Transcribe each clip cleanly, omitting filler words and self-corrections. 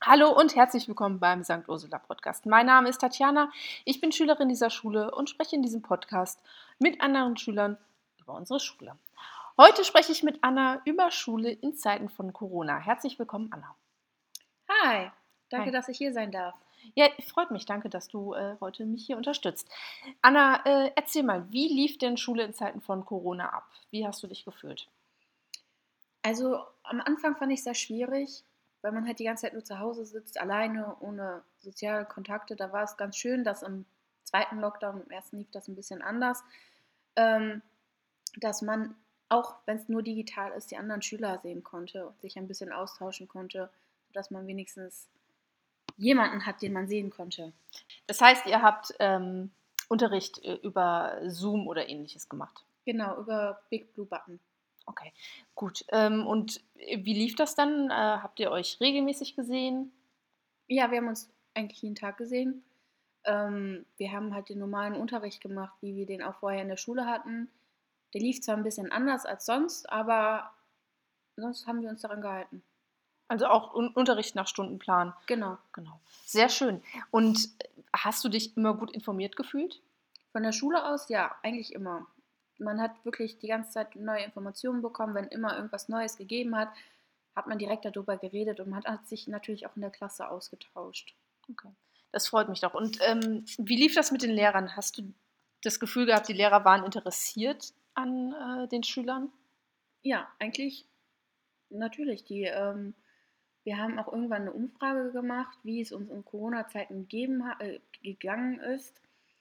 Hallo und herzlich willkommen beim St. Ursula Podcast. Mein Name ist Tatjana, ich bin Schülerin dieser Schule und spreche in diesem Podcast mit anderen Schülern über unsere Schule. Heute spreche ich mit Anna über Schule in Zeiten von Corona. Herzlich willkommen, Anna. Hi, danke, Hi. dass ich hier sein darf. Ja, freut mich, danke, dass du heute mich hier unterstützt. Anna, erzähl mal, wie lief denn Schule in Zeiten von Corona ab? Wie hast du dich gefühlt? Also am Anfang fand ich es sehr schwierig, weil man halt die ganze Zeit nur zu Hause sitzt, alleine, ohne soziale Kontakte. Da war es ganz schön, dass im zweiten Lockdown, im ersten lief das ein bisschen anders, ähm, dass man, auch wenn es nur digital ist, die anderen Schüler sehen konnte und sich ein bisschen austauschen konnte, sodass man wenigstens jemanden hat, den man sehen konnte. Das heißt, ihr habt Unterricht über Zoom oder ähnliches gemacht? Genau, über Big Blue Button. Okay, gut. Und wie lief das dann? Habt ihr euch regelmäßig gesehen? Ja, wir haben uns eigentlich jeden Tag gesehen. Wir haben halt den normalen Unterricht gemacht, wie wir den auch vorher in der Schule hatten. Der lief zwar ein bisschen anders als sonst, aber sonst haben wir uns daran gehalten. Also auch Unterricht nach Stundenplan. Genau. Genau. Sehr schön. Und hast du dich immer gut informiert gefühlt? Von der Schule aus, ja, eigentlich immer. Man hat wirklich die ganze Zeit neue Informationen bekommen. Wenn immer irgendwas Neues gegeben hat, hat man direkt darüber geredet und man hat sich natürlich auch in der Klasse ausgetauscht. Okay. Das freut mich doch. Und wie lief das mit den Lehrern? Hast du das Gefühl gehabt, die Lehrer waren interessiert an den Schülern? Ja, eigentlich natürlich. Wir haben auch irgendwann eine Umfrage gemacht, wie es uns in Corona-Zeiten gegangen ist,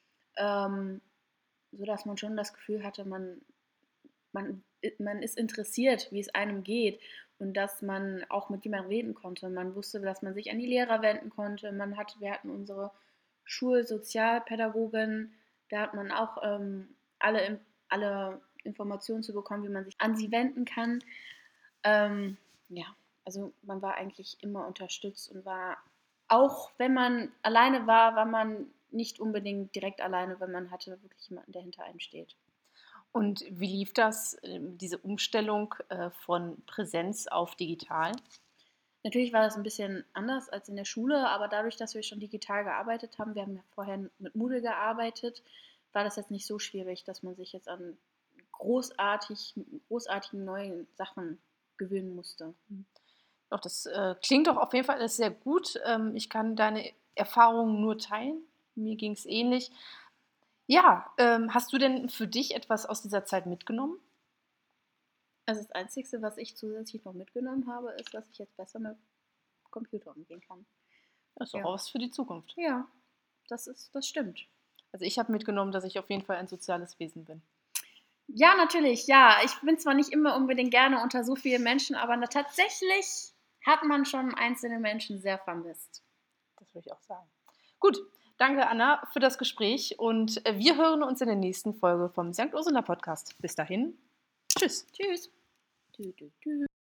sodass man schon das Gefühl hatte, man ist interessiert, wie es einem geht und dass man auch mit jemandem reden konnte. Man wusste, dass man sich an die Lehrer wenden konnte. Wir hatten unsere Schulsozialpädagogin, da hat man auch alle Informationen zu bekommen, wie man sich an sie wenden kann. Ja, also man war eigentlich immer unterstützt und war, auch wenn man alleine war, war man nicht unbedingt direkt alleine, wenn man hatte wirklich jemanden, der hinter einem steht. Und wie lief das, diese Umstellung von Präsenz auf digital? Natürlich war das ein bisschen anders als in der Schule, aber dadurch, dass wir schon digital gearbeitet haben, wir haben ja vorher mit Moodle gearbeitet, war das jetzt nicht so schwierig, dass man sich jetzt an großartigen neuen Sachen gewöhnen musste. Doch, das klingt doch auf jeden Fall alles sehr gut. Ich kann deine Erfahrungen nur teilen. Mir ging es ähnlich. Ja, hast du denn für dich etwas aus dieser Zeit mitgenommen? Also das Einzige, was ich zusätzlich noch mitgenommen habe, ist, dass ich jetzt besser mit Computer umgehen kann. Das ist doch Ja, auch was für die Zukunft. ja, das stimmt. Also ich habe mitgenommen, dass ich auf jeden Fall ein soziales Wesen bin. Ja, natürlich, ja. Ich bin zwar nicht immer unbedingt gerne unter so vielen Menschen, aber tatsächlich hat man schon einzelne Menschen sehr vermisst. Das würde ich auch sagen. Gut, danke Anna für das Gespräch und wir hören uns in der nächsten Folge vom St. Ursula Podcast. Bis dahin, tschüss. Tschüss.